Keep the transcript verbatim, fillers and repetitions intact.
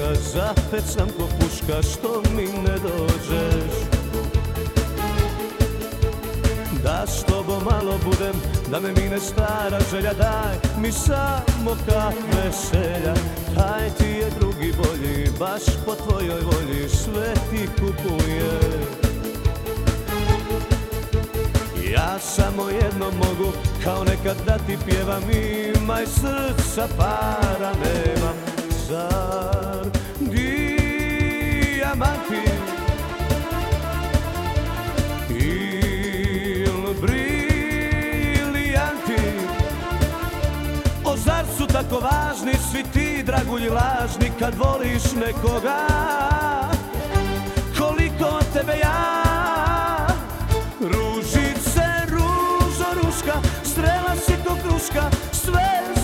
njuška, zapet sam ko puška, što mi ne dođeš. Da s tobom malo budem, da me mine stara želja, daj mi samo kap veselja. Taj ti je drugi bolji, baš po tvojoj volji, sve ti kupuje. Ja samo jedno mogu, kao nekad da ti pjevam, imaj srca, para nemam. Zar dijamanti il briljanti, o zar su tako važni svi ti dragulji lažni, kad voliš nekoga koliko tebe ja. Ružice, ružo, ruška, strela si ko kruška, sve